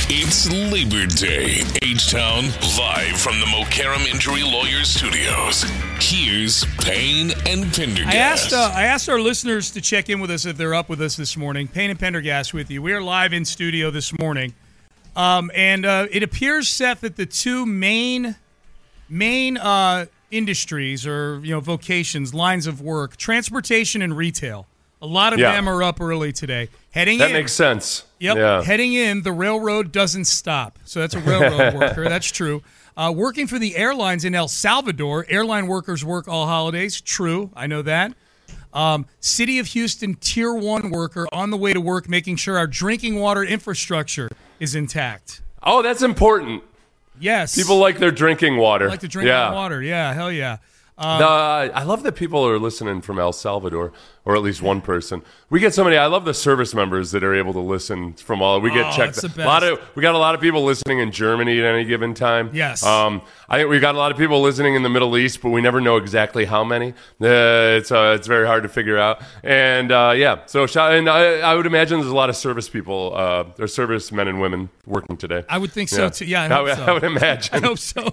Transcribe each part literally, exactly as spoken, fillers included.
It's Labor Day. H-Town, live from the Mokaram Injury Lawyers Studios. Here's Payne and Pendergast. I asked, uh, I asked our listeners to check in with us if they're up with us this morning. Payne and Pendergast with you. We are live in studio this morning. Um, and uh, it appears, Seth, that the two main main uh, industries or you know vocations, lines of work, transportation and retail, a lot of yeah. them are up early today. Heading that in, makes sense. Yep. Yeah. Heading in, the railroad doesn't stop. So that's a railroad worker. That's true. Uh, working for the airlines in El Salvador, airline workers work all holidays. True. I know that. Um, City of Houston Tier one worker on the way to work, making sure our drinking water infrastructure is intact. Oh, that's important. Yes. People like their drinking water. Like to drink yeah. water. Yeah, hell yeah. Um, no, I love that people are listening from El Salvador, or at least one person. We get so many. I love the service members that are able to listen from all. We get oh, checked. That's the a lot of best. we got a lot of people listening in Germany at any given time. Yes. Um, I think we got a lot of people listening in the Middle East, but we never know exactly how many. Uh, it's uh, it's very hard to figure out. And uh, yeah, so and I, I would imagine there's a lot of service people, uh, there's service men and women working today. I would think so yeah. too. Yeah, I, I, hope would- so. I would imagine. I hope so.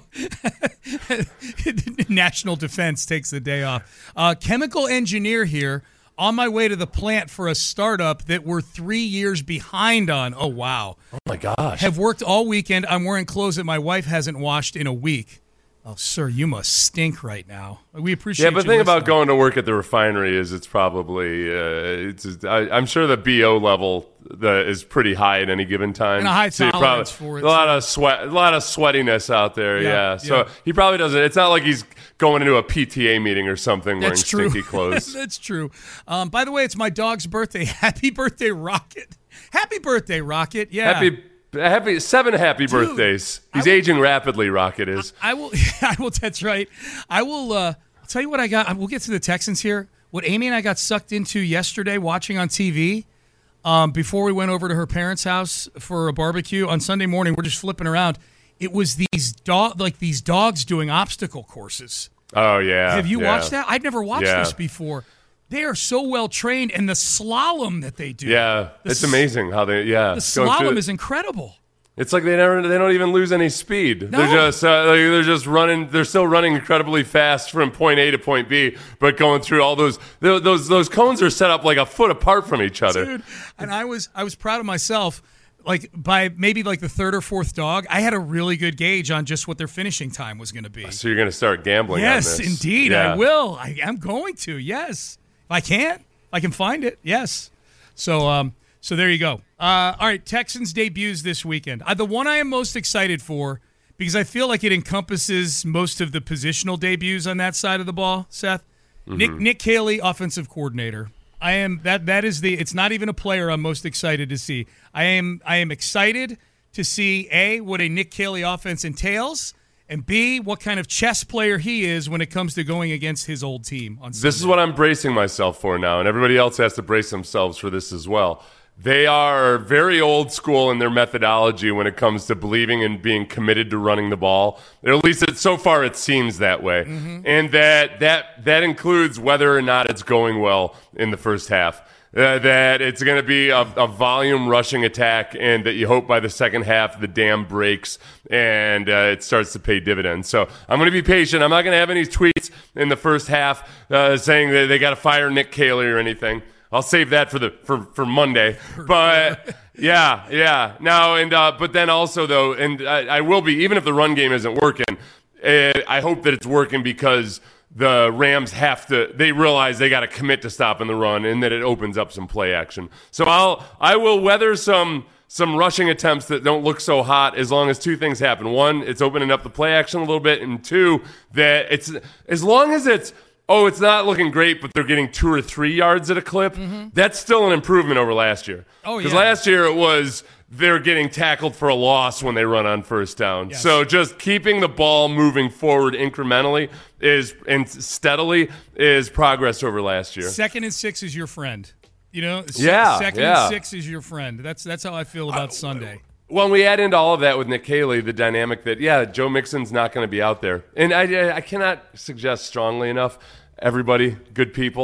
National Defense takes the day off. Uh, chemical engineer here on my way to the plant for a startup that we're three years behind on. Oh, wow. Oh my gosh. Have worked all weekend. I'm wearing clothes that my wife hasn't washed in a week. Oh, sir, you must stink right now. We appreciate Yeah, but the you thing about listening. going to work at the refinery is it's probably uh, it's. I, I'm sure the B O level the, is pretty high at any given time. And a high So you tolerance probably, for it, A lot of sweat, a lot of sweatiness out there. Yeah, Yeah. So yeah. he probably doesn't. It's not like he's going into a P T A meeting or something wearing That's true. stinky clothes. That's true. Um, by the way, it's my dog's birthday. Happy birthday, Rocket. Happy birthday, Rocket. Yeah. Happy. Happy seven happy Dude, birthdays. He's I will- aging rapidly. Rocket is. I will. I will. That's right. I will. Uh, I'll tell you what I got. We'll get to the Texans here. What Amy and I got sucked into yesterday, watching on T V, um, before we went over to her parents' house for a barbecue on Sunday morning. We're just flipping around. It was these dog, like these dogs doing obstacle courses. Oh yeah. Have you yeah. watched that? I'd never watched Yeah. this before. They are so well trained, and the slalom that they do. Yeah, The it's s- amazing how they. Yeah, The going through slalom the- is incredible. It's like they never, they don't even lose any speed. No. They're just, uh, like, they're just running. They're still running incredibly fast from point A to point B, but going through all those, those, those, those cones are set up like a foot apart from each other. Dude, and I was I was proud of myself. Like by maybe like the third or fourth dog, I had a really good gauge on just what their finishing time was going to be. So you're going to start gambling Yes, on this. indeed, Yeah. I will. I am going to. Yes, if I can, if I can find it. Yes. So um, so there you go. Uh, all right, Texans debuts this weekend. Uh, the one I am most excited for because I feel like it encompasses most of the positional debuts on that side of the ball. Seth, Mm-hmm. Nick Nick Caley, offensive coordinator. I am that that is the. It's not even a player I'm most excited to see. I am I am excited to see A, what a Nick Caley offense entails, and B, what kind of chess player he is when it comes to going against his old team on Sunday. This is what I'm bracing myself for now, and everybody else has to brace themselves for this as well. They are very old school in their methodology when it comes to believing and being committed to running the ball. Or at least it, so far it seems that way. Mm-hmm. And that, that, that includes whether or not it's going well in the first half. Uh, that it's going to be a, a volume rushing attack, and that you hope by the second half the dam breaks and uh, it starts to pay dividends. So I'm going to be patient. I'm not going to have any tweets in the first half uh, saying that they got to fire Nick Caley or anything. I'll save that for the for, for Monday. But yeah, yeah. Now and uh, but then also though, and I, I will be, even if the run game isn't working, uh, I hope that it's working because the Rams have to, they realize they got to commit to stopping the run, and that it opens up some play action. So I'll I will weather some some rushing attempts that don't look so hot as long as two things happen. One, it's opening up the play action a little bit, and two, that it's as long as it's oh, it's not looking great, but they're getting two or three yards at a clip. Mm-hmm. That's still an improvement over last year. Oh, yeah. Because last year it was they're getting tackled for a loss when they run on first down. Yes. So just keeping the ball moving forward incrementally is and steadily is progress over last year. Second and six is your friend. You know, s- Yeah, second yeah. and six is your friend. That's that's how I feel about Sunday. Well, we add into all of that with Nick Caley, the dynamic that, yeah, Joe Mixon's not going to be out there. And I, I cannot suggest strongly enough, everybody, good people,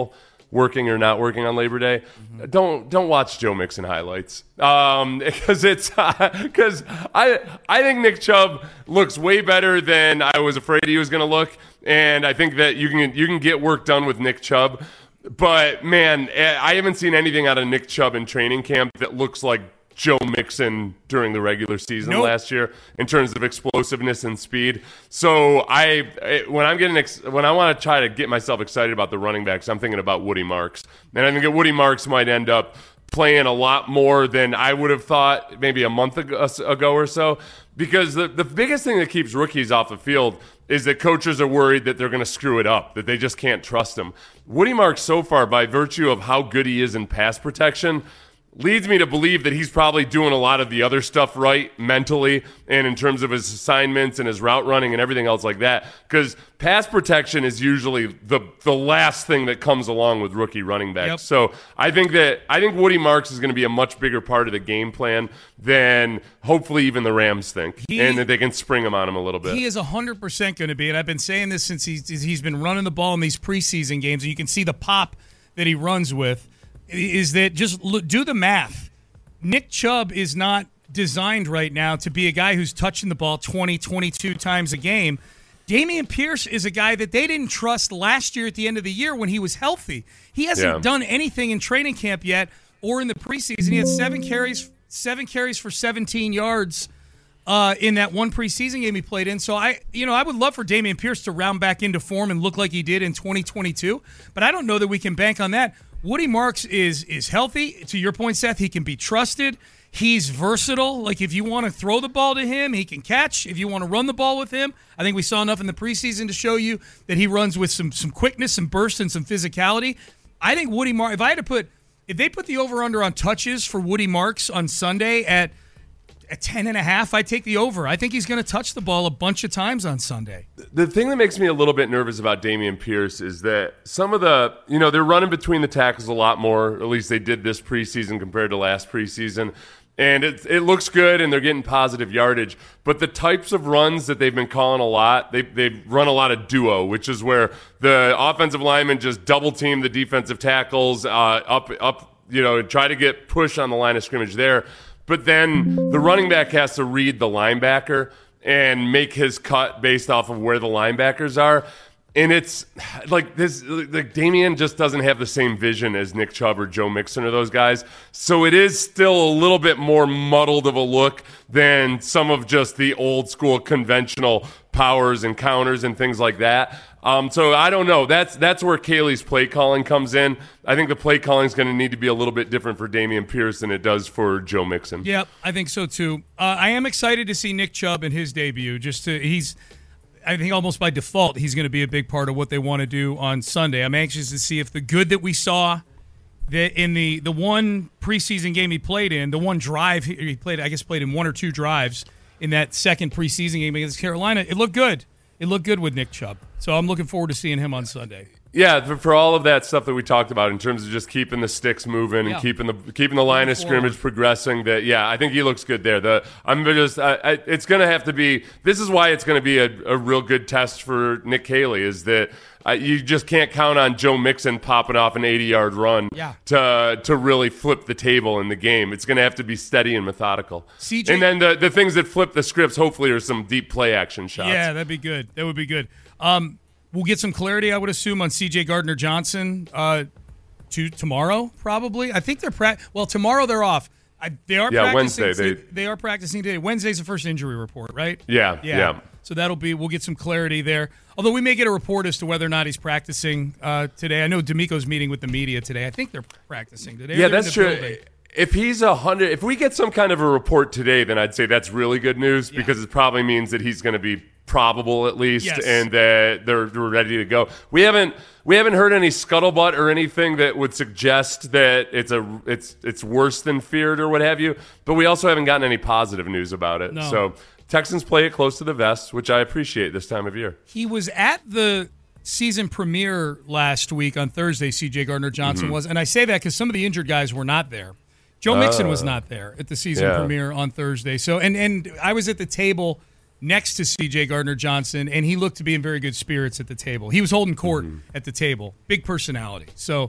working or not working on Labor Day, mm-hmm. don't don't watch Joe Mixon highlights um, because it's because I I think Nick Chubb looks way better than I was afraid he was going to look, and I think that you can you can get work done with Nick Chubb, but man, I haven't seen anything out of Nick Chubb in training camp that looks like Joe Mixon during the regular season nope. last year in terms of explosiveness and speed. So I, when I'm getting, ex- when I want to try to get myself excited about the running backs, I'm thinking about Woody Marks, and I think that Woody Marks might end up playing a lot more than I would have thought maybe a month ago, ago or so. Because the, the biggest thing that keeps rookies off the field is that coaches are worried that they're going to screw it up, that they just can't trust him. Woody Marks, so far, by virtue of how good he is in pass protection, leads me to believe that he's probably doing a lot of the other stuff right mentally and in terms of his assignments and his route running and everything else like that. Because pass protection is usually the the last thing that comes along with rookie running backs. Yep. So I think that I think Woody Marks is going to be a much bigger part of the game plan than hopefully even the Rams think, he, and that they can spring him on him a little bit. He is one hundred percent going to be, and I've been saying this since he's, he's been running the ball in these preseason games, and you can see the pop that he runs with. Is that just look, do the math. Nick Chubb is not designed right now to be a guy who's touching the ball twenty, twenty-two times a game. Dameon Pierce is a guy that they didn't trust last year at the end of the year when he was healthy. He hasn't yeah. done anything in training camp yet or in the preseason. He had seven carries, seven carries for seventeen yards uh, in that one preseason game he played in. So I, you know, I would love for Dameon Pierce to round back into form and look like he did in twenty twenty-two, but I don't know that we can bank on that. Woody Marks is is healthy. To your point, Seth, he can be trusted. He's versatile. Like, if you want to throw the ball to him, he can catch. If you want to run the ball with him, I think we saw enough in the preseason to show you that he runs with some some quickness, some burst, and some physicality. I think Woody Marks, if I had to put, if they put the over-under on touches for Woody Marks on Sunday at at ten and a half, I take the over. I think he's going to touch the ball a bunch of times on Sunday. The thing that makes me a little bit nervous about Dameon Pierce is that some of the, you know, they're running between the tackles a lot more. At least they did this preseason compared to last preseason. And it, it looks good, and they're getting positive yardage. But the types of runs that they've been calling a lot, they they run a lot of duo, which is where the offensive linemen just double team the defensive tackles uh, up up, you know, try to get push on the line of scrimmage there. But then the running back has to read the linebacker and make his cut based off of where the linebackers are. And it's like this, like Dameon just doesn't have the same vision as Nick Chubb or Joe Mixon or those guys. So it is still a little bit more muddled of a look than some of just the old school conventional powers and counters and things like that. Um, so I don't know. That's that's where Kaylee's play calling comes in. I think the play calling is going to need to be a little bit different for Dameon Pierce than it does for Joe Mixon. Yep, I think so too. Uh, I am excited to see Nick Chubb in his debut. Just to, he's, I think almost by default, he's going to be a big part of what they want to do on Sunday. I'm anxious to see if the good that we saw that in the the one preseason game he played in, the one drive he played, I guess played in one or two drives in that second preseason game against Carolina, it looked good. It looked good with Nick Chubb. So I'm looking forward to seeing him on Sunday. Yeah, for, for all of that stuff that we talked about in terms of just keeping the sticks moving yeah. and keeping the keeping the line of scrimmage progressing. That yeah, I think he looks good there. The I'm just I, I, it's going to have to be. This is why it's going to be a, a real good test for Nick Caley. Is that uh, you just can't count on Joe Mixon popping off an eighty-yard run yeah. to to really flip the table in the game. It's going to have to be steady and methodical. C J, and then the the things that flip the scripts hopefully are some deep play action shots. Yeah, that'd be good. That would be good. Um, We'll get some clarity, I would assume, on C J Gardner-Johnson uh, to tomorrow, probably. I think they're pra- well. Tomorrow they're off. I, they are yeah, practicing. Wednesday. They, they are practicing today. Wednesday's the first injury report, right? Yeah, yeah, yeah. So that'll be. We'll get some clarity there. Although we may get a report as to whether or not he's practicing uh, today. I know D'Amico's meeting with the media today. I think they're practicing today. Yeah, that's true. Building. If he's a hundred, if we get some kind of a report today, then I'd say that's really good news yeah. because it probably means that he's going to be probable at least, yes. and that they're, they're ready to go. We haven't we haven't heard any scuttlebutt or anything that would suggest that it's a it's it's worse than feared or what have you. But we also haven't gotten any positive news about it. No. So Texans play it close to the vest, which I appreciate this time of year. He was at the season premiere last week on Thursday. C J Gardner-Johnson mm-hmm. was, and I say that because some of the injured guys were not there. Joe Mixon uh, was not there at the season yeah. premiere on Thursday. So, and and I was at the table next to C J Gardner-Johnson, and he looked to be in very good spirits at the table. He was holding court mm-hmm. at the table. Big personality. So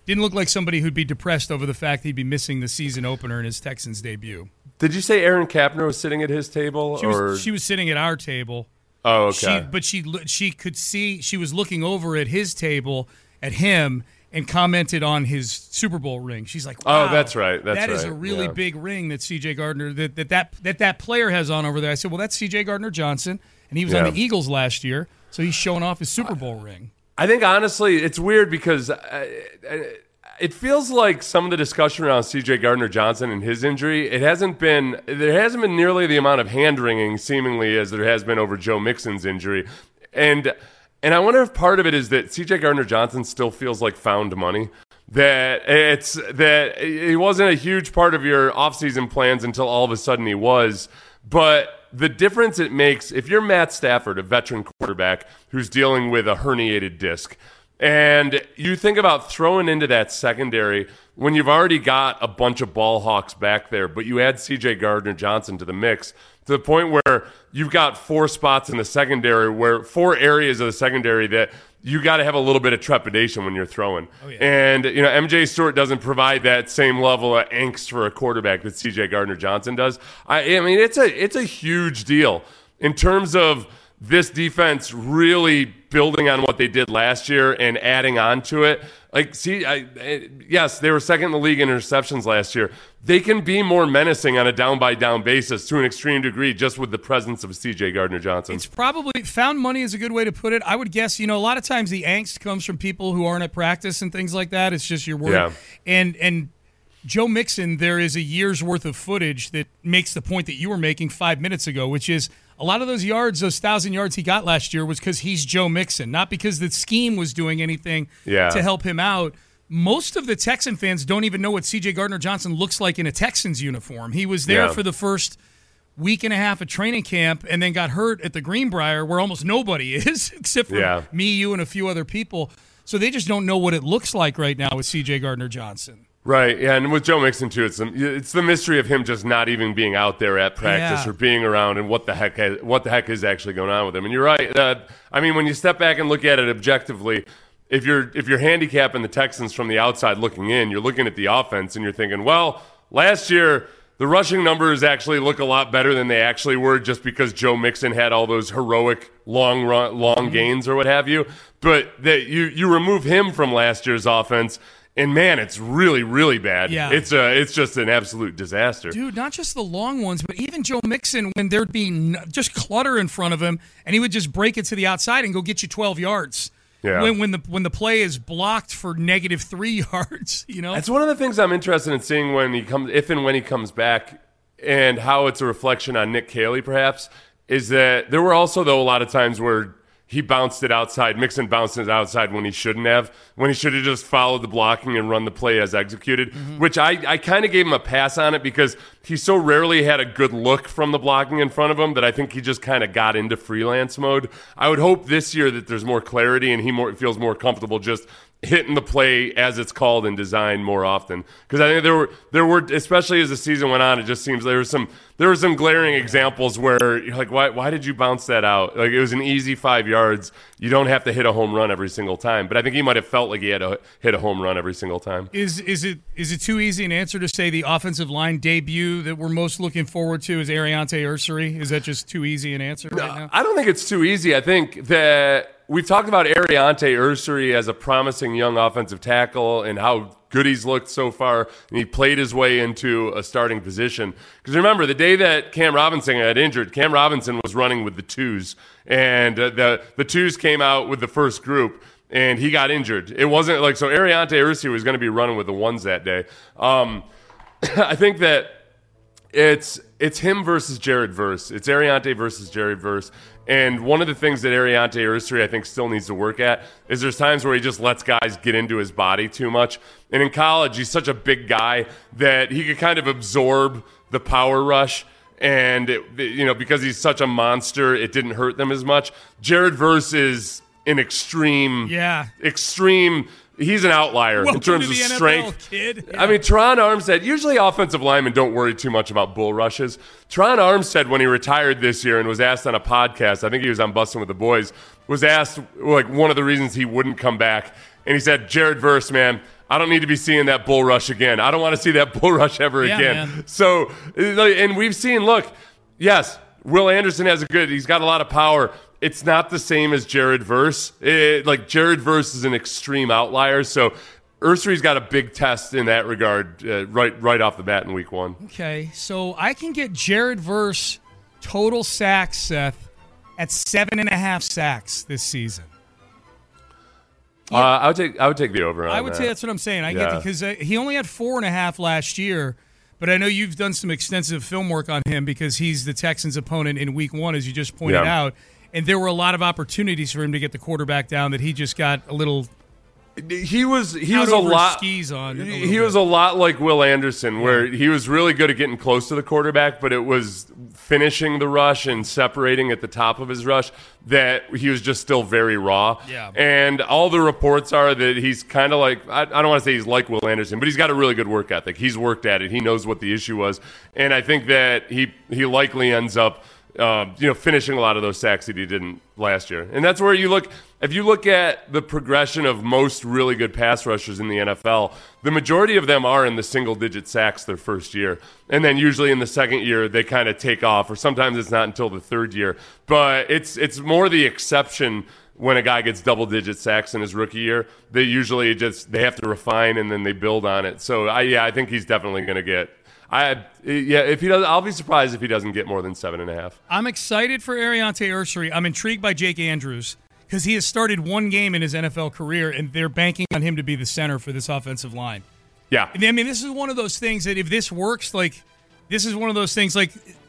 didn't look like somebody who'd be depressed over the fact he'd be missing the season opener in his Texans debut. Did you say Aaron Kapner was sitting at his table? She or? was, she was sitting at our table. Oh, okay. She, but she she could see, she was looking over at his table, at him, and commented on his Super Bowl ring. She's like, wow, oh, that's right. That's that right. is a really yeah. big ring that C J Gardner, that that, that that that player has on over there. I said, well, that's C J Gardner-Johnson, and he was yeah. on the Eagles last year, so he's showing off his Super Bowl ring. I think, honestly, it's weird because uh, it feels like some of the discussion around C J Gardner-Johnson and his injury, it hasn't been, there hasn't been nearly the amount of hand-wringing, seemingly, as there has been over Joe Mixon's injury. And and I wonder if part of it is that C J Gardner-Johnson still feels like found money. That it's that he wasn't a huge part of your offseason plans until all of a sudden he was. But the difference it makes, if you're Matt Stafford, a veteran quarterback who's dealing with a herniated disc, and you think about throwing into that secondary when you've already got a bunch of ball hawks back there, but you add C J Gardner-Johnson to the mix to the point where you've got four spots in the secondary, where four areas of the secondary that you got to have a little bit of trepidation when you're throwing. Oh, yeah. And, you know, M J Stewart doesn't provide that same level of angst for a quarterback that C J Gardner-Johnson does. I, I mean, it's a it's a huge deal in terms of this defense really building on what they did last year and adding on to it. Like, see, I, I, yes, they were second in the league in interceptions last year. They can be more menacing on a down-by-down basis to an extreme degree just with the presence of C J Gardner-Johnson. It's probably, found money is a good way to put it. I would guess, you know, a lot of times the angst comes from people who aren't at practice and things like that. It's just your word. Yeah. And, and Joe Mixon, there is a year's worth of footage that makes the point that you were making five minutes ago, which is a lot of those yards, those thousand yards he got last year was because he's Joe Mixon, not because the scheme was doing anything yeah. to help him out. Most of the Texan fans don't even know what C J Gardner-Johnson looks like in a Texans uniform. He was there yeah. for the first week and a half of training camp and then got hurt at the Greenbrier where almost nobody is except for yeah. me, you, and a few other people. So they just don't know what it looks like right now with C J Gardner-Johnson. Right, yeah, and with Joe Mixon too, it's the, it's the mystery of him just not even being out there at practice yeah. or being around, and what the heck what the heck is actually going on with him. And you're right. Uh, I mean, when you step back and look at it objectively, if you're if you're handicapping the Texans from the outside looking in, you're looking at the offense and you're thinking, well, last year the rushing numbers actually look a lot better than they actually were, just because Joe Mixon had all those heroic long run, long mm-hmm. gains or what have you. But that you you remove him from last year's offense. And man, it's really, really bad. Yeah. It's a, it's just an absolute disaster. Dude, not just the long ones, but even Joe Mixon, when there'd be n- just clutter in front of him, and he would just break it to the outside and go get you twelve yards. Yeah. When, when the when the play is blocked for negative three yards, you know. That's one of the things I'm interested in seeing when he comes, if and when he comes back, and how it's a reflection on Nick Caley, perhaps, is that there were also though a lot of times where he bounced it outside. Mixon bounced it outside when he shouldn't have, when he should have just followed the blocking and run the play as executed, mm-hmm. which I, I kind of gave him a pass on it because he so rarely had a good look from the blocking in front of him that I think he just kind of got into freelance mode. I would hope this year that there's more clarity and he more feels more comfortable just hitting the play as it's called and designed more often, because I think there were there were especially as the season went on, it just seems there was some there were some glaring examples where you're like, why why did you bounce that out? Like, it was an easy five yards. You don't have to hit a home run every single time, but I think he might have felt like he had to hit a home run every single time. Is is it is it too easy an answer to say the offensive line debut that we're most looking forward to is Ariante Ursary? Is that just too easy an answer right no, now? I don't think it's too easy. I think that we've talked about Ariante Ursary as a promising young offensive tackle and how good he's looked so far, and he played his way into a starting position. Because remember, the day that Cam Robinson got injured, Cam Robinson was running with the twos, and uh, the the twos came out with the first group, and he got injured. It wasn't like, so Ariante Ursary was going to be running with the ones that day. Um, I think that it's it's him versus Jared Verse. It's Ariante versus Jared Verse. And one of the things that Ariante Ursary, I think, still needs to work at is there's times where he just lets guys get into his body too much. And in college, he's such a big guy that he could kind of absorb the power rush. And, it, you know, because he's such a monster, it didn't hurt them as much. Jared Verse is an extreme, yeah. extreme... He's an outlier Welcome in terms to of the N F L, strength. kid. Yeah. I mean, Teron Armstead, usually offensive linemen don't worry too much about bull rushes. Teron Armstead, when he retired this year and was asked on a podcast, I think he was on Bustin' with the Boys, was asked like one of the reasons he wouldn't come back. And he said, Jared Verse, man, I don't need to be seeing that bull rush again. I don't want to see that bull rush ever yeah, again. Man. So, and we've seen, look, yes, Will Anderson has a good, he's got a lot of power. It's not the same as Jared Verse. It, like, Jared Verse is an extreme outlier. So, Ursery's got a big test in that regard uh, right right off the bat in week one. Okay, so I can get Jared Verse total sacks, Seth, at seven and a half sacks this season. Yeah. Uh, I would take I would take the over on I would that. say that's what I'm saying. I yeah. get because uh, he only had four and a half last year, but I know you've done some extensive film work on him because he's the Texans' opponent in week one, as you just pointed yeah. out, and there were a lot of opportunities for him to get the quarterback down that he just got a little. He was he was a lot skis on. A he bit. was a lot like Will Anderson, where yeah. he was really good at getting close to the quarterback, but it was finishing the rush and separating at the top of his rush that he was just still very raw. Yeah. And all the reports are that he's kind of like I, I don't want to say he's like Will Anderson, but he's got a really good work ethic. He's worked at it. He knows what the issue was, and I think that he he likely ends up. Uh, you know, finishing a lot of those sacks that he didn't last year. And that's where you look, if you look at the progression of most really good pass rushers in the N F L, the majority of them are in the single-digit sacks their first year. And then usually in the second year, they kind of take off, or sometimes it's not until the third year. But it's it's more the exception when a guy gets double-digit sacks in his rookie year. They usually just, they have to refine and then they build on it. So, I, yeah, I think he's definitely going to get I yeah, if he does, I'll be surprised if he doesn't get more than seven and a half. I'm excited for Ariante Ursery. I'm intrigued by Jake Andrews because he has started one game in his N F L career, and they're banking on him to be the center for this offensive line. Yeah, I mean, this is one of those things that if this works, like this is one of those things. Like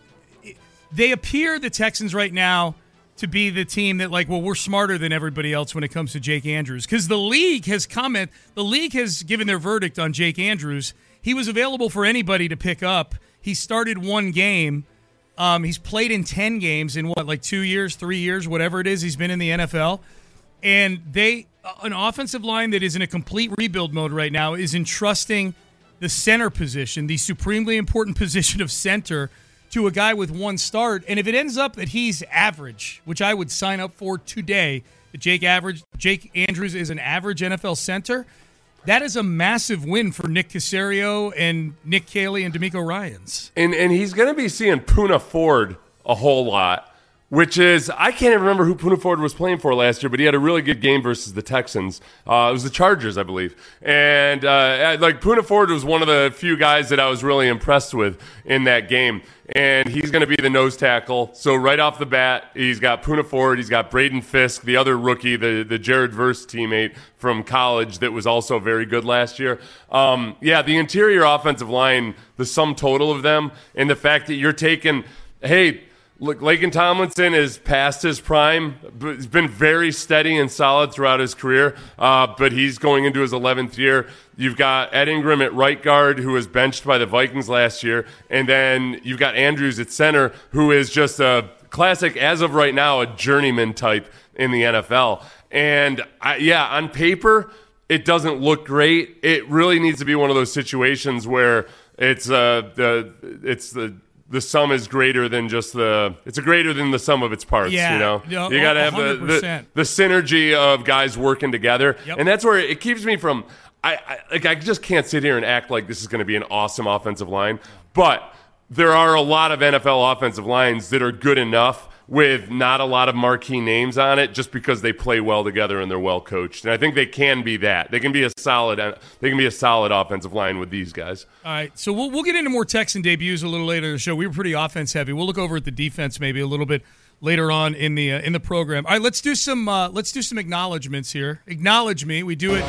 they appear the Texans right now to be the team that, like, well, we're smarter than everybody else when it comes to Jake Andrews because the league has comment, the league has given their verdict on Jake Andrews. He was available for anybody to pick up. He started one game. Um, he's played in ten games in what, like two years, three years, whatever it is. He's been in the N F L. And they, an offensive line that is in a complete rebuild mode right now is entrusting the center position, the supremely important position of center, to a guy with one start. And if it ends up that he's average, which I would sign up for today, that Jake average, Jake Andrews is an average N F L center, that is a massive win for Nick Caserio and Nick Caley and D'Amico Ryans. And and he's going to be seeing Poona Ford a whole lot, which is, I can't even remember who Poona Ford was playing for last year, but he had a really good game versus the Texans. Uh, it was the Chargers, I believe. And uh, like Poona Ford was one of the few guys that I was really impressed with in that game. And he's going to be the nose tackle. So right off the bat, he's got Poona Ford, he's got Braden Fisk, the other rookie, the, the Jared Verse teammate from college that was also very good last year. Um, yeah, the interior offensive line, the sum total of them, and the fact that you're taking, hey, look, Laken Tomlinson is past his prime. He's been very steady and solid throughout his career, uh, but he's going into his eleventh year. You've got Ed Ingram at right guard, who was benched by the Vikings last year, and then you've got Andrews at center, who is just a classic, as of right now, a journeyman type in the N F L. And, I, yeah, on paper, it doesn't look great. It really needs to be one of those situations where it's uh, the it's the – the sum is greater than just the it's a greater than the sum of its parts. Yeah, you know, no, you got to have the, the the synergy of guys working together, yep. and that's where it keeps me from. I, I like I just can't sit here and act like this is going to be an awesome offensive line, but there are a lot of N F L offensive lines that are good enough with not a lot of marquee names on it, just because they play well together and they're well coached. And I think they can be that. They can be a solid. They can be a solid offensive line with these guys. All right, so we'll we'll get into more Texan debuts a little later in the show. We were pretty offense heavy. We'll look over at the defense maybe a little bit later on in the uh, in the program. All right, let's do some uh, let's do some acknowledgments here. Acknowledge me. We do it.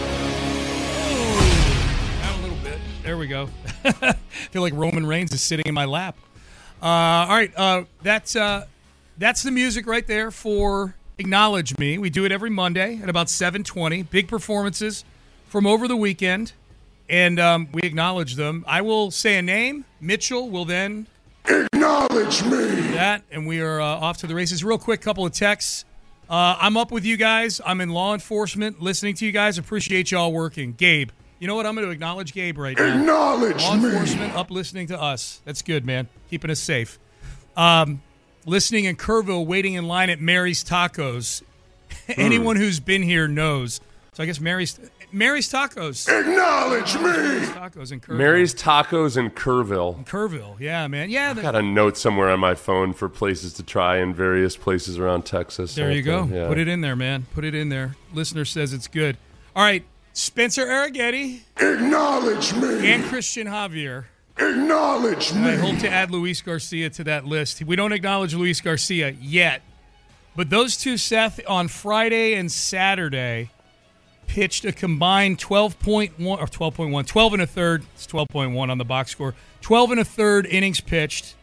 Oh, down a little bit. There we go. I feel like Roman Reigns is sitting in my lap. Uh, all right, uh, that's. Uh, That's the music right there for Acknowledge Me. We do it every Monday at about seven twenty. Big performances from over the weekend, and um, we acknowledge them. I will say a name. Mitchell will then acknowledge me. That, and we are uh, off to the races. Real quick, couple of texts. Uh, I'm up with you guys. I'm in law enforcement, listening to you guys. Appreciate y'all working. Gabe, you know what? I'm going to acknowledge Gabe right now. Acknowledge law me. Enforcement up listening to us. That's good, man. Keeping us safe. Um. Listening in Kerrville, waiting in line at Mary's Tacos. Anyone who's been here knows. So I guess Mary's Mary's Tacos. Acknowledge Mary's me. Tacos in Kerrville. Mary's Tacos in Kerrville. Kerrville, yeah, man. Yeah, I've got a note somewhere on my phone for places to try in various places around Texas. there you go. Yeah. Put it in there, man. Put it in there. Listener says it's good. All right, Spencer Arrighetti Acknowledge me. and Christian Javier. Acknowledge me. I hope to add Luis Garcia to that list. We don't acknowledge Luis Garcia yet, but those two, Seth, on Friday and Saturday, pitched a combined twelve point one or twelve point one, twelve and a third. It's twelve point one on the box score. twelve and a third innings pitched.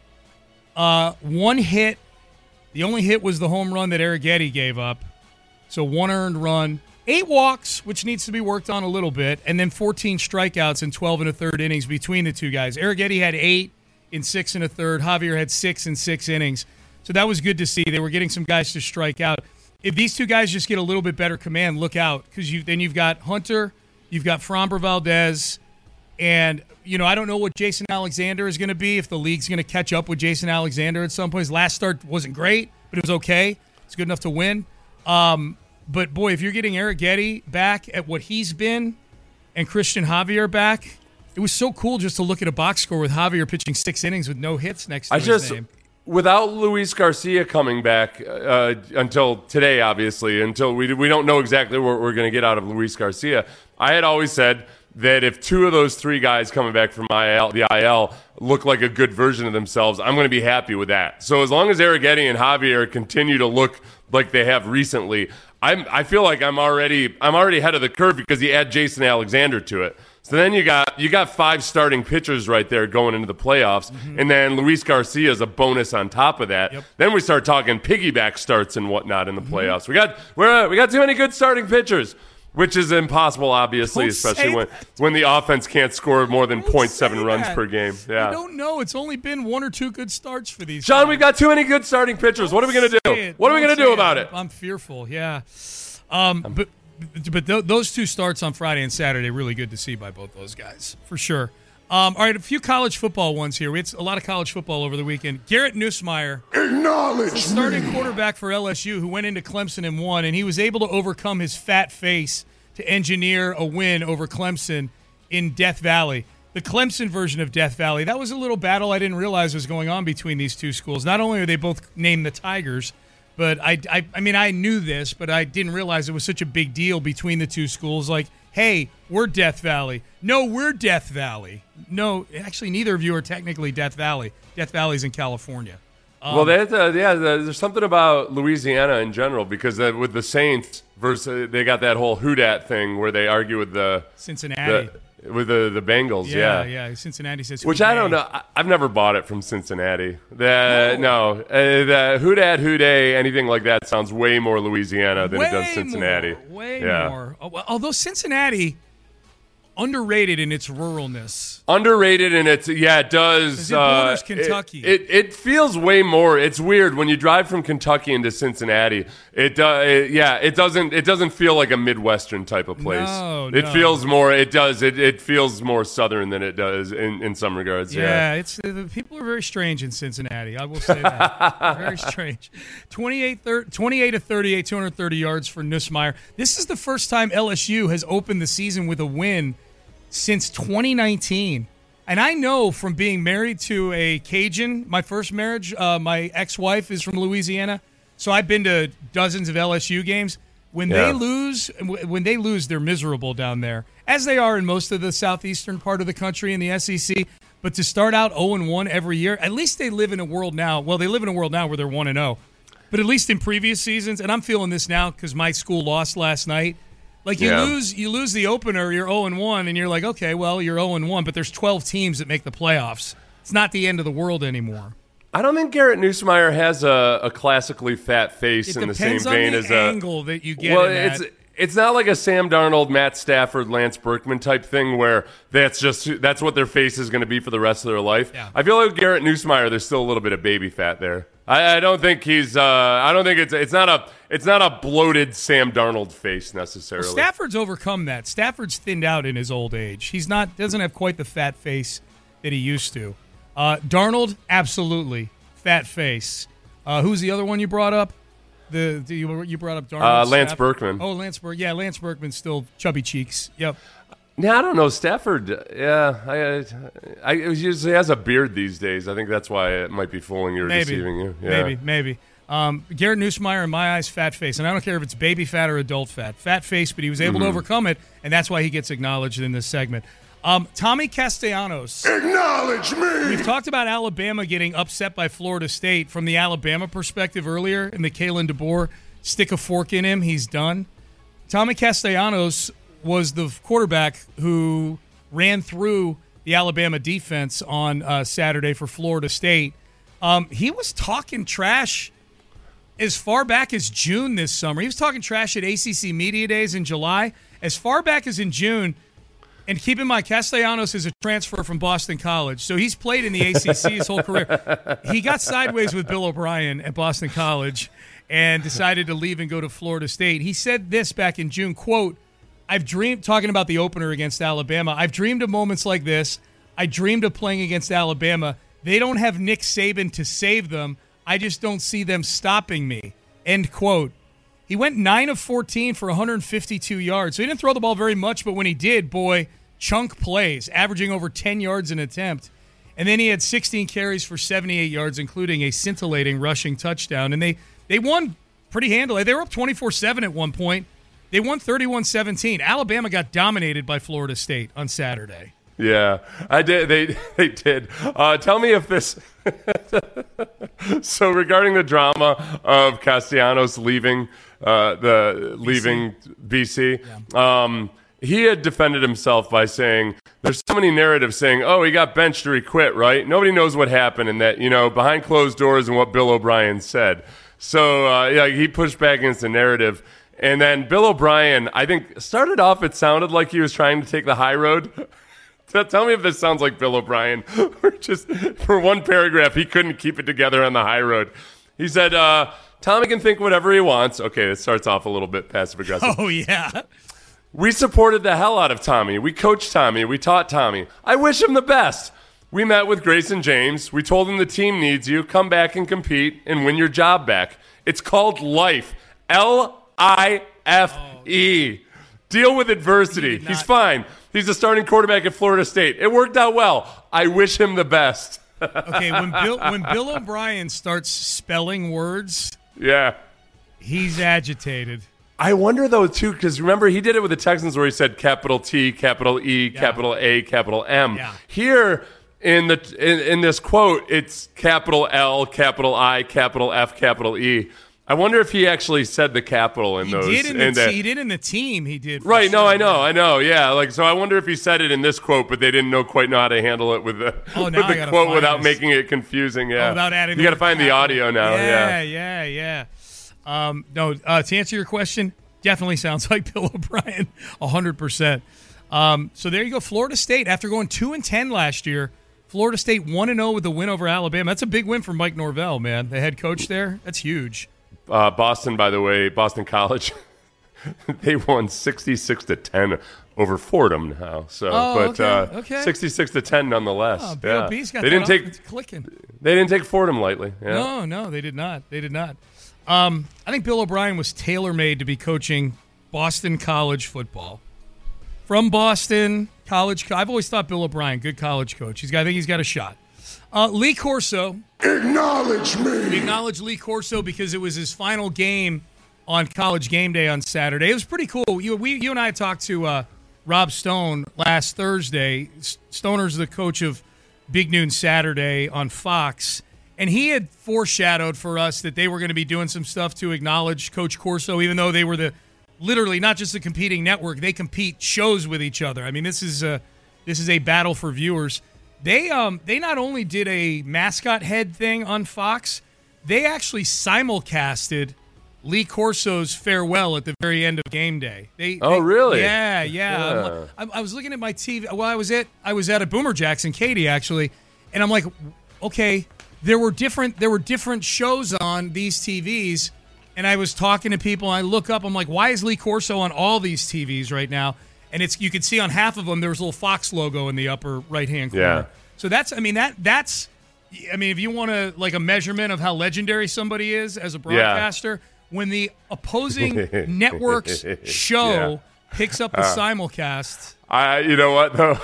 Uh, one hit. The only hit was the home run that Arrighetti gave up. So one earned run. Eight walks, which needs to be worked on a little bit, and then fourteen strikeouts in twelve and a third innings between the two guys. Arrighetti had eight in six and a third. Javier had six in six innings. So that was good to see. They were getting some guys to strike out. If these two guys just get a little bit better command, look out, because you, then you've got Hunter, you've got Framber Valdez, and you know I don't know what Jason Alexander is going to be, if the league's going to catch up with Jason Alexander at some point. His last start wasn't great, but it was okay. It's good enough to win. Um, but, boy, if you're getting Arrighetti back at what he's been and Christian Javier back, it was so cool just to look at a box score with Javier pitching six innings with no hits next to I his just, name. Without Luis Garcia coming back uh, until today, obviously, until we we don't know exactly what we're going to get out of Luis Garcia, I had always said that if two of those three guys coming back from I L, the I L look like a good version of themselves, I'm going to be happy with that. So as long as Arrighetti and Javier continue to look like they have recently, I'm I feel like I'm already I'm already ahead of the curve because you add Jason Alexander to it. So then you got you got five starting pitchers right there going into the playoffs, mm-hmm. and then Luis Garcia is a bonus on top of that. Yep. Then we start talking piggyback starts and whatnot in the playoffs. Mm-hmm. We got we're, we got too many good starting pitchers, which is impossible, obviously, Don't especially when, that. when the offense can't score more than Don't point seven say runs that. per game. Yeah, I don't know. It's only been one or two good starts for these John, guys. we've got too many good starting pitchers. Don't what are we going to do? it. What are we Don't going to do say about it? I'm fearful, yeah. Um, but but th- those two starts on Friday and Saturday, really good to see by both those guys, for sure. Um, all right, a few college football ones here. We had a lot of college football over the weekend. Garrett Nussmeier, Acknowledge starting me. quarterback for L S U, who went into Clemson and won, and he was able to overcome his fat face to engineer a win over Clemson in Death Valley. The Clemson version of Death Valley. That was a little battle I didn't realize was going on between these two schools. Not only are they both named the Tigers, but I, I, I mean, I knew this, but I didn't realize it was such a big deal between the two schools. Like, hey, we're Death Valley. No, we're Death Valley. No, actually, neither of you are technically Death Valley. Death Valley's in California. Um, well, that, uh, yeah, there's something about Louisiana in general because uh, with the Saints versus they got that whole who dat thing where they argue with the Cincinnati. The, with the, the Bengals, yeah. yeah. Yeah, Cincinnati says Which who I don't dey. know. I, I've never bought it from Cincinnati. The, no. no. Uh, the who dat, who day, anything like that sounds way more Louisiana than way it does Cincinnati. More, way yeah. more. Although Cincinnati, underrated in its ruralness. Underrated in its, yeah, it does. It borders uh, Kentucky. It, it it feels way more. It's weird when you drive from Kentucky into Cincinnati. It, uh, it yeah, it doesn't it doesn't feel like a Midwestern type of place. No, it no. feels more. It does. It it feels more Southern than it does in, in some regards. Yeah, Yeah, it's uh, the people are very strange in Cincinnati. I will say that. Very strange. twenty-eight, thirty, twenty-eight of thirty-eight, two hundred thirty yards for Nussmeier. This is the first time L S U has opened the season with a win since twenty nineteen. And I know from being married to a Cajun, my first marriage, uh, my ex-wife is from Louisiana, so I've been to dozens of L S U games. When Yeah. they lose, when they lose, they're miserable down there, as they are in most of the southeastern part of the country in the S E C. But to start out oh and one every year, at least they live in a world now. Well, they live in a world now where they're one and oh. But at least in previous seasons, and I'm feeling this now because my school lost last night. Like you Yeah. lose, you lose the opener, you're oh and one, and you're like, okay, well, you're oh and one, but there's twelve teams that make the playoffs. It's not the end of the world anymore. I don't think Garrett Nussmeier has a, a classically fat face It in the same depends on vein the as a angle that you get. Well, in that. it's it's not like a Sam Darnold, Matt Stafford, Lance Berkman type thing where that's just that's what their face is going to be for the rest of their life. Yeah. I feel like Garrett Nussmeier, there's still a little bit of baby fat there. I, I don't think he's. Uh, I don't think it's. It's not a. It's not a bloated Sam Darnold face necessarily. Well, Stafford's overcome that. Stafford's thinned out in his old age. He's not. Doesn't have quite the fat face that he used to. Uh, Darnold, absolutely fat face. Uh, who's the other one you brought up? The, the you, you brought up Darnold. Uh, Lance Stafford. Berkman. Oh, Lance Berkman. Yeah, Lance Berkman's still chubby cheeks. Yep. Yeah, I don't know. Stafford, yeah, I, I, I he usually has a beard these days. I think that's why it might be fooling you or maybe. deceiving you. Yeah. Maybe, maybe. Um, Garrett Nussmeier, in my eyes, fat face. And I don't care if it's baby fat or adult fat. Fat face, but he was able Mm-hmm. to overcome it, and that's why he gets acknowledged in this segment. Um, Tommy Castellanos. Acknowledge me. We've talked about Alabama getting upset by Florida State from the Alabama perspective earlier, and the Kalen DeBoer stick a fork in him, he's done. Tommy Castellanos was the quarterback who ran through the Alabama defense on uh, Saturday for Florida State. Um, he was talking trash as far back as June this summer. He was talking trash at A C C Media Days in July. As far back as in June, and keep in mind, Castellanos is a transfer from Boston College, so he's played in the A C C his whole career. He got sideways with Bill O'Brien at Boston College and decided to leave and go to Florida State. He said this back in June, quote, I've dreamed, talking about the opener against Alabama, I've dreamed of moments like this. I dreamed of playing against Alabama. They don't have Nick Saban to save them. I just don't see them stopping me. End quote. He went nine of fourteen for one hundred fifty-two yards. So he didn't throw the ball very much, but when he did, boy, chunk plays, averaging over ten yards an attempt. And then he had sixteen carries for seventy-eight yards, including a scintillating rushing touchdown. And they, they won pretty handily. They were up twenty-four seven at one point. They won thirty-one seventeen. Alabama got dominated by Florida State on Saturday. Yeah, I did. They they did. Uh, tell me if this. So regarding the drama of Castellanos leaving uh, the leaving B C, yeah. um, he had defended himself by saying there's so many narratives saying, "Oh, he got benched or he quit." Right? Nobody knows what happened, and that you know behind closed doors and what Bill O'Brien said. So uh, yeah, he pushed back against the narrative. And then Bill O'Brien, I think, started off, it sounded like he was trying to take the high road. Tell me if this sounds like Bill O'Brien. Just for one paragraph, he couldn't keep it together on the high road. He said, uh, Tommy can think whatever he wants. Okay, it starts off a little bit passive-aggressive. Oh, yeah. We supported the hell out of Tommy. We coached Tommy. We taught Tommy. I wish him the best. We met with Grayson James. We told him the team needs you. Come back and compete and win your job back. It's called life. L I F E. Deal with adversity. He He's fine. He's the starting quarterback at Florida State. It worked out well. I wish him the best. Okay, when Bill when Bill O'Brien starts spelling words, yeah, he's agitated. I wonder, though, too, because remember, he did it with the Texans where he said capital T, capital E, yeah. capital A, capital M. Yeah. Here, in the in, in this quote, it's capital L, capital I, capital F, capital E. I wonder if he actually said the capital in he those. Did in the in te- the, he did in the team. He did. Right. Sure. No, I know. I know. Yeah. Like, so I wonder if he said it in this quote, but they didn't know quite know how to handle it with the, oh, with now the quote without this. making it confusing. Yeah. Oh, without adding. You got to find the audio now. Yeah. Yeah. Yeah. Yeah. Um, no. Uh, to answer your question, definitely sounds like Bill O'Brien. A hundred percent. Um, so there you go. Florida State, after going two and ten last year, Florida State one and zero with the win over Alabama. That's a big win for Mike Norvell, man. The head coach there. That's huge. Uh, Boston, by the way, Boston College, they won sixty-six to ten over Fordham now. So, oh, but okay, uh, okay. sixty-six to ten nonetheless. Oh, B O B's yeah. got they that didn't take clicking. They didn't take Fordham lightly. Yeah. No, no, they did not. They did not. Um, I think Bill O'Brien was tailor-made to be coaching Boston College football. From Boston College, I've always thought Bill O'Brien, good college coach. He's got, I think he's got a shot. Uh, Lee Corso. Acknowledge me. We acknowledge Lee Corso because it was his final game on College Game Day on Saturday. It was pretty cool. You, we, you and I talked to uh, Rob Stone last Thursday. Stoner's the coach of Big Noon Saturday on Fox, and he had foreshadowed for us that they were going to be doing some stuff to acknowledge Coach Corso, even though they were the literally not just a competing network, they compete shows with each other. I mean, this is a this is a battle for viewers. They um they not only did a mascot head thing on Fox, they actually simulcasted Lee Corso's farewell at the very end of game day. They, oh, they, really? Yeah, yeah. yeah. I, I was looking at my T V. Well, I was at I was at a Boomer Jackson, Katie actually, and I'm like, okay, there were different there were different shows on these T Vs, and I was talking to people. And I look up, I'm like, why is Lee Corso on all these T Vs right now? And it's you could see on half of them there was a little Fox logo in the upper right hand corner. Yeah. So that's I mean that that's I mean if you want to like a measurement of how legendary somebody is as a broadcaster. Yeah. when the opposing network's show Yeah. picks up the uh, simulcast. I, you know what though,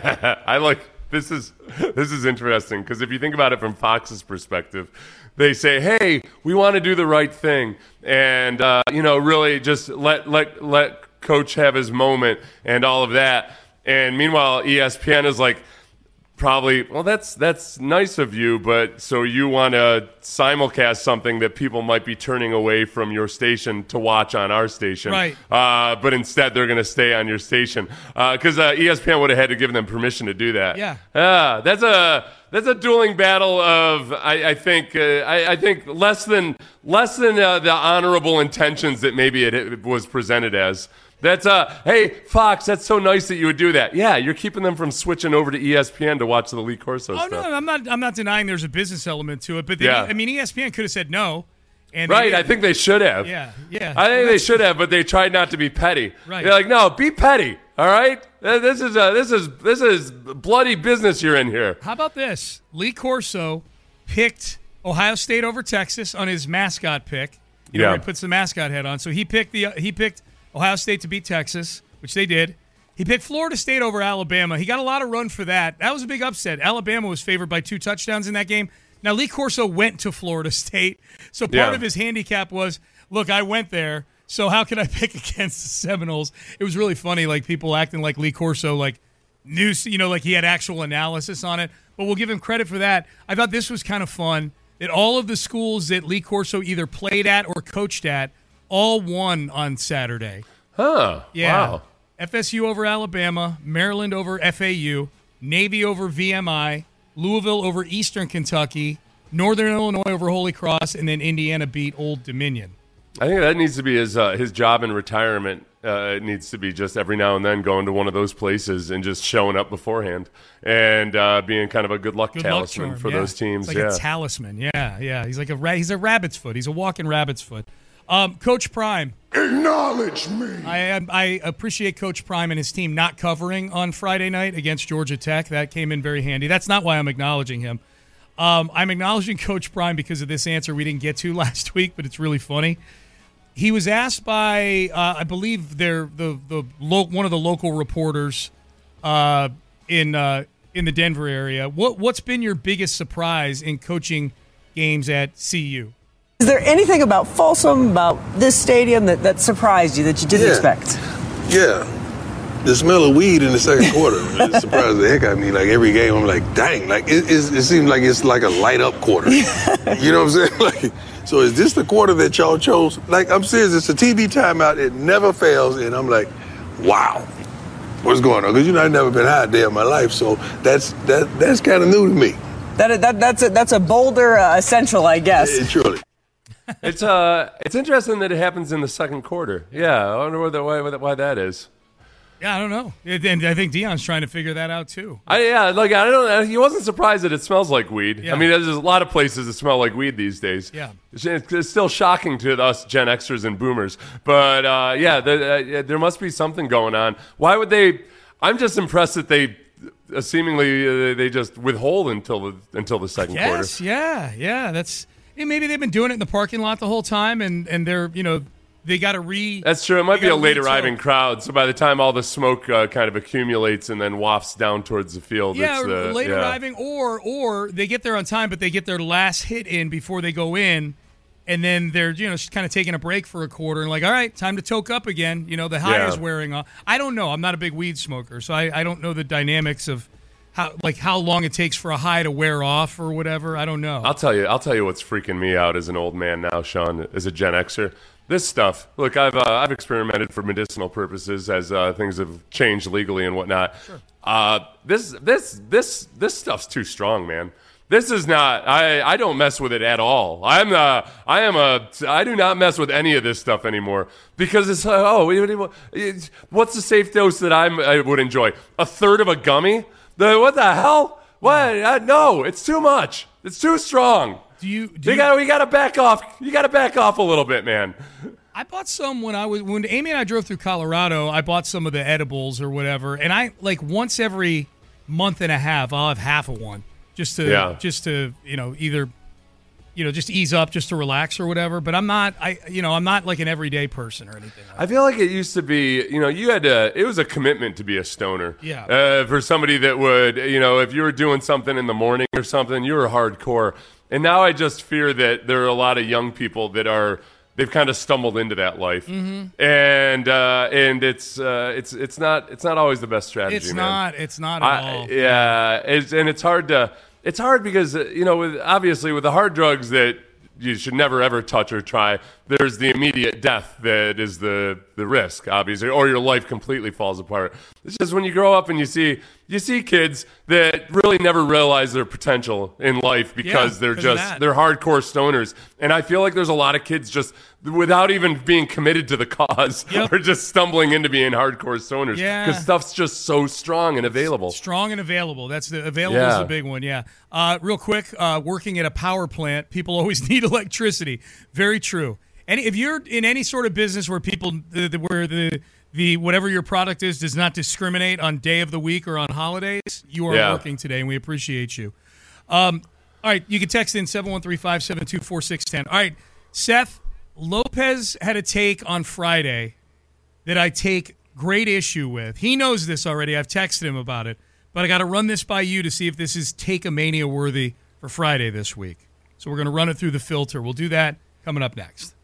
I like this is this is interesting because if you think about it from Fox's perspective, they say, "Hey, we want to do the right thing, and uh, you know, really just let let let Coach have his moment and all of that." And meanwhile, E S P N is like, probably, well, that's that's nice of you, but so you want to simulcast something that people might be turning away from your station to watch on our station, right? Uh, but instead, they're going to stay on your station because uh, uh, E S P N would have had to give them permission to do that. Yeah, uh, that's a that's a dueling battle of I, I think uh, I, I think less than less than uh, the honorable intentions that maybe it, it was presented as. That's uh, hey Fox, that's so nice that you would do that. Yeah, you're keeping them from switching over to E S P N to watch the Lee Corso oh, stuff. Oh no, I'm not. I'm not denying there's a business element to it, but the, yeah. I mean, E S P N could have said no. And right, they, I think they should have. Yeah, yeah. I think well, they should have, but they tried not to be petty. Right. They're like, no, be petty. All right, this is a, this is this is bloody business you're in here. How about this? Lee Corso picked Ohio State over Texas on his mascot pick. You know, yeah, where he puts the mascot head on. So he picked the he picked Ohio State to beat Texas, which they did. He picked Florida State over Alabama. He got a lot of run for that. That was a big upset. Alabama was favored by two touchdowns in that game. Now, Lee Corso went to Florida State, so part yeah. of his handicap was, look, I went there, so how can I pick against the Seminoles? It was really funny, like people acting like Lee Corso, like knew, you know, like he had actual analysis on it. But we'll give him credit for that. I thought this was kind of fun, that all of the schools that Lee Corso either played at or coached at all won on Saturday. Huh. Yeah. Wow. F S U over Alabama, Maryland over F A U, Navy over V M I, Louisville over Eastern Kentucky, Northern Illinois over Holy Cross, and then Indiana beat Old Dominion. I think that needs to be his uh, his job in retirement. Uh, it needs to be just every now and then going to one of those places and just showing up beforehand and uh, being kind of a good luck good talisman luck charm, for yeah. those teams. It's like yeah. a talisman. Yeah, yeah. He's like a ra- he's a rabbit's foot. He's a walking rabbit's foot. Um, Coach Prime. Acknowledge me. I I appreciate Coach Prime and his team not covering on Friday night against Georgia Tech. That came in very handy. That's not why I'm acknowledging him. Um, I'm acknowledging Coach Prime because of this answer we didn't get to last week, but it's really funny. He was asked by, uh, I believe, their the the lo- one of the local reporters uh, in uh, in the Denver area. What what's been your biggest surprise in coaching games at C U? Is there anything about Folsom, about this stadium that, that surprised you, that you didn't yeah. expect? Yeah. The smell of weed in the second quarter it surprised the heck out of me. Like every game, I'm like, dang, like it, it, it seems like it's like a light up quarter. You know what I'm saying? Like, so is this the quarter that y'all chose? Like, I'm serious. It's a T V timeout. It never fails, and I'm like, wow, what's going on? Because you know I've never been high a day in my life, so that's that that's kind of new to me. That that that's a that's a Boulder uh, essential, I guess. Yeah, truly. It's uh, it's interesting that it happens in the second quarter. Yeah, I wonder why, why, why that is. Yeah, I don't know. And I think Dion's trying to figure that out too. I yeah, like I don't. He wasn't surprised that it smells like weed. Yeah. I mean, there's a lot of places that smell like weed these days. Yeah, it's, it's still shocking to us Gen Xers and Boomers. But uh, yeah, the, uh, there must be something going on. Why would they? I'm just impressed that they uh, seemingly uh, they just withhold until the until the second yes, quarter. yeah, yeah. That's maybe they've been doing it in the parking lot the whole time, and and they're you know. They got to re. That's true. It might be a late re-tilt. arriving crowd, so by the time all the smoke uh, kind of accumulates and then wafts down towards the field, yeah, it's the, late yeah. arriving, or or they get there on time, but they get their last hit in before they go in, and then they're you know just kind of taking a break for a quarter and like, all right, time to toke up again. You know, the high Yeah. is wearing off. I don't know. I'm not a big weed smoker, so I, I don't know the dynamics of how like how long it takes for a high to wear off or whatever. I don't know. I'll tell you. I'll tell you what's freaking me out as an old man now, Sean, as a Gen Xer. This stuff. Look, I've uh, I've experimented for medicinal purposes as uh, things have changed legally and whatnot. Sure. Uh, this this this this stuff's too strong, man. This is not. I, I don't mess with it at all. I'm uh, I am a. I do not mess with any of this stuff anymore because it's uh, oh, it's, what's the safe dose that I'm, I would enjoy? A third of a gummy? The what the hell? What? Uh, no, it's too much. It's too strong. Do you? Do We you, got we got to back off. You got to back off a little bit, man. I bought some when I was when Amy and I drove through Colorado. I bought some of the edibles or whatever, and I like once every month and a half, I'll have half of one just to Yeah. just to you know either you know, just ease up, just to relax or whatever. But I'm not, I, you know, I'm not like an everyday person or anything. Like I feel like it used to be, you know, you had to, it was a commitment to be a stoner. Yeah. Uh, for somebody that would, you know, if you were doing something in the morning or something, you were hardcore. And now I just fear that there are a lot of young people that are, they've kind of stumbled into that life, mm-hmm. and uh, and it's uh, it's it's not it's not always the best strategy. It's man. not. It's not at I, all. Yeah, it's, and it's hard to. It's hard because uh, you know, with, obviously, with the hard drugs that you should never ever touch or try, there's the immediate death that is the the risk, obviously, or your life completely falls apart. It's just when you grow up and you see you see kids that really never realize their potential in life because Yeah, they're 'cause of just that. they're hardcore stoners, and I feel like there's a lot of kids just without even being committed to the cause Yep. are just stumbling into being hardcore stoners Yeah. because stuff's just so strong and available. Strong and available. That's the available is Yeah. the big one. Yeah. Uh, real quick, uh, working at a power plant, people always need electricity. Very true. And if you're in any sort of business where people, the, the, where the the whatever your product is does not discriminate on day of the week or on holidays, you are Yeah. working today, and we appreciate you. Um, all right, you can text in seven one three, five seven two, four six one zero. All right, Seth, Lopez had a take on Friday that I take great issue with. He knows this already. I've texted him about it. But I got to run this by you to see if this is Take-A-Mania worthy for Friday this week. So we're going to run it through the filter. We'll do that coming up next.